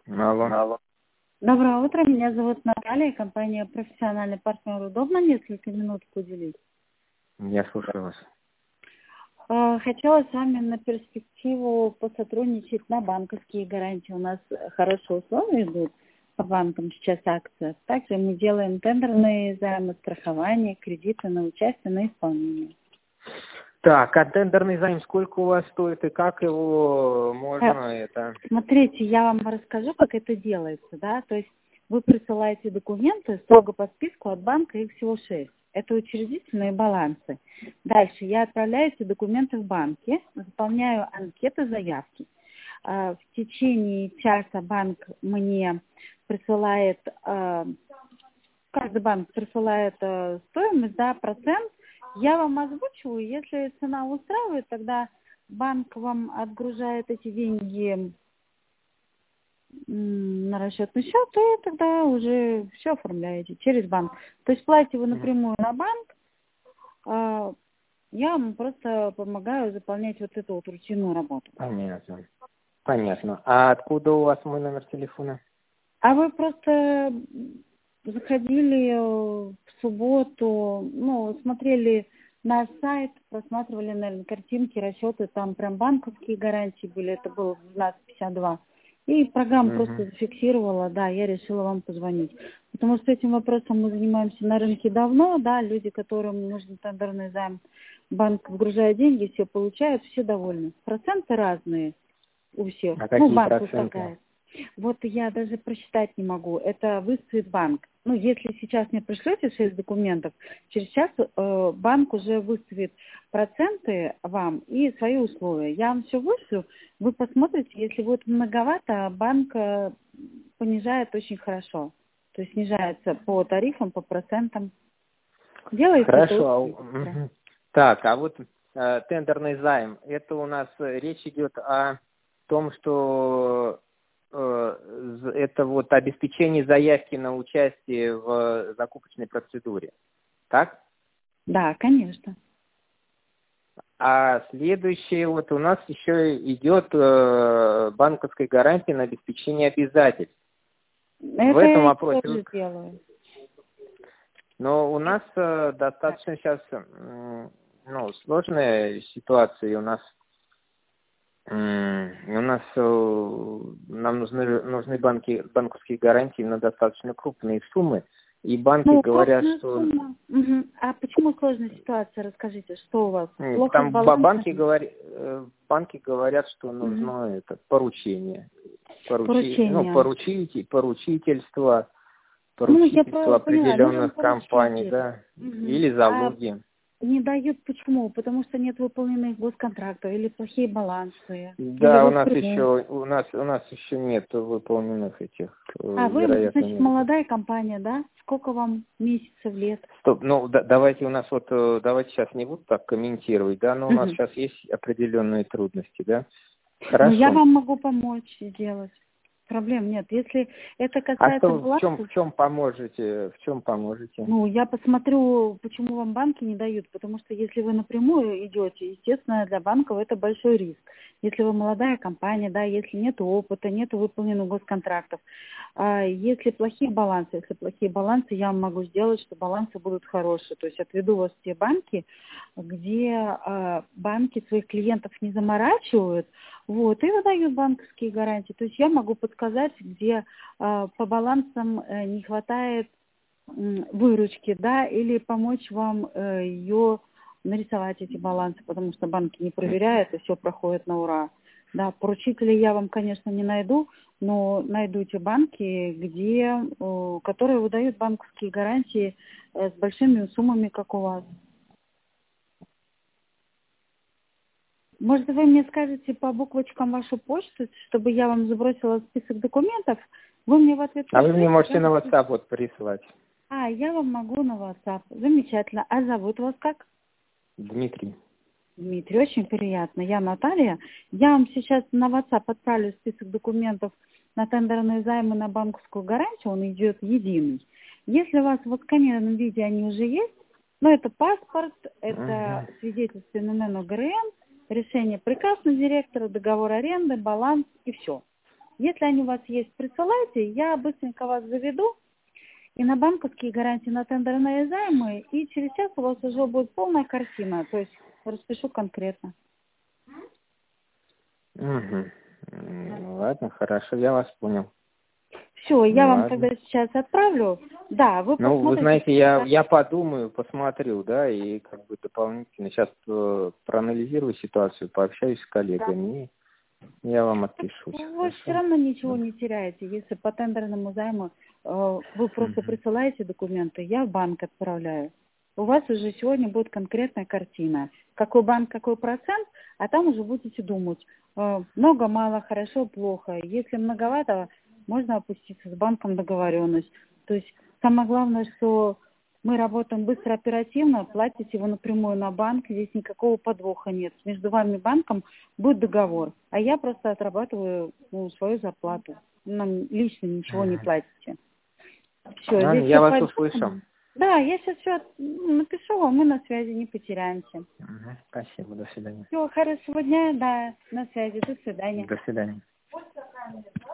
Алло. Алло. Доброе утро, меня зовут Наталья, компания «Профессиональный партнер». Удобно несколько минут уделить? Я слушаю вас. Хотела с вами на перспективу посотрудничать на банковские гарантии. У нас хорошие условия идут по банкам, сейчас акция. Также мы делаем тендерные займы, страхование, кредиты на участие, на исполнение. Так, а тендерный займ сколько у вас стоит и как его можно это? Смотрите, я вам расскажу, как это делается, да, то есть вы присылаете документы строго по списку от банка, их всего 6. Это учредительные балансы. Дальше я отправляю эти документы в банки, заполняю анкеты заявки. В течение часа банк мне присылает, каждый банк присылает стоимость, да, процент. Я вам озвучиваю, если цена устраивает, тогда банк вам отгружает эти деньги на расчетный счет, и тогда уже все оформляете через банк. То есть платите вы напрямую на банк, я вам просто помогаю заполнять вот эту вот рутинную работу. Понятно. Понятно. А откуда у вас мой номер телефона? А вы просто заходили в субботу, смотрели наш сайт, просматривали, наверное, картинки, расчеты, там прям банковские гарантии были, это было в 12:52. И программа просто зафиксировала, да, я решила вам позвонить. Потому что этим вопросом мы занимаемся на рынке давно, да, люди, которым нужен тендерный займ, банк вгружает деньги, все получают, все довольны. Проценты разные у всех. А какие банк проценты? устакает. Вот я даже просчитать не могу. Это выставит банк. Если сейчас мне пришлете 6 документов, через час банк уже выставит проценты вам и свои условия. Я вам все вышлю, вы посмотрите, если будет многовато, банк понижает очень хорошо. То есть снижается по тарифам, по процентам. Делается это очень быстро. Так, а вот тендерный займ, это у нас речь идет о том, что это вот обеспечение заявки на участие в закупочной процедуре, так? Да, конечно. А следующее вот у нас еще идет банковская гарантия на обеспечение обязательств. Это в этом я вопросе. тоже делаю. Но у нас достаточно сейчас сложная ситуация. Нам нужны банковские гарантии на достаточно крупные суммы. И банки говорят, что... Угу. А почему сложная ситуация? Расскажите, что у вас? Плохо Там с балансом? банки говорят, что нужно это поручение. Поручение. Поручительство Я определенных поняла, компаний, да, или залоги. Не дают почему? Потому что нет выполненных госконтрактов или плохие балансы. Да, у нас еще нет выполненных этих. Вы, значит, молодая компания, да? Сколько вам месяцев, лет? Стоп, давайте давайте сейчас не буду так комментировать, да, но у нас сейчас есть определенные трудности, да? Хорошо. Я вам могу помочь сделать. Проблем нет. Если это касается в чем поможете? Я посмотрю, почему вам банки не дают. Потому что если вы напрямую идете, естественно, для банков это большой риск. Если вы молодая компания, да, если нет опыта, нет выполненных госконтрактов. Если плохие балансы, я вам могу сделать, что балансы будут хорошие. То есть отведу вас в те банки, где банки своих клиентов не заморачивают, и выдают банковские гарантии. То есть я могу подсказать, где по балансам не хватает выручки, да, или помочь вам ее нарисовать, эти балансы, потому что банки не проверяют, и все проходит на ура. Да, поручителей я вам, конечно, не найду, но найду те банки, которые выдают банковские гарантии с большими суммами, как у вас. Может, вы мне скажете по буквочкам вашу почту, чтобы я вам забросила список документов? Вы мне в ответ... А вы мне можете на WhatsApp присылать. Я вам могу на WhatsApp. Замечательно. А зовут вас как? Дмитрий. Дмитрий, очень приятно. Я Наталья. Я вам сейчас на WhatsApp отправлю список документов на тендерные займы на банковскую гарантию. Он идет единый. Если у вас в отсканированном виде они уже есть, это паспорт, это свидетельство на ГРН, решение приказ на директора, договор аренды, баланс и все. Если они у вас есть, присылайте, я быстренько вас заведу и на банковские гарантии, на тендерные займы, и через час у вас уже будет полная картина, то есть распишу конкретно. Угу. Ладно, хорошо, я вас понял. Все, я вам Ладно. тогда сейчас отправлю. Да, вы Ну, вы посмотрите. знаете, я подумаю, посмотрю, да, и как бы дополнительно сейчас проанализирую ситуацию, пообщаюсь с коллегами, и я вам отпишусь. Вы все Хорошо? равно ничего Да. не теряете. Если по тендерному займу вы просто Мгм. присылаете документы, я в банк отправляю. У вас уже сегодня будет конкретная картина. Какой банк, какой процент, а там уже будете думать. Много, мало, хорошо, плохо. Если многовато, можно опуститься с банком договоренность. То есть самое главное, что мы работаем быстро, оперативно, платите вы напрямую на банк, здесь никакого подвоха нет. Между вами и банком будет договор, а я просто отрабатываю свою зарплату. Нам лично ничего не платите. Все, Ладно, здесь я все вас услышал. продумано. Да, я сейчас все напишу вам, мы на связи, не потеряемся. Мгм. Спасибо, до свидания. Всего хорошего дня, да, на связи, до свидания. До свидания.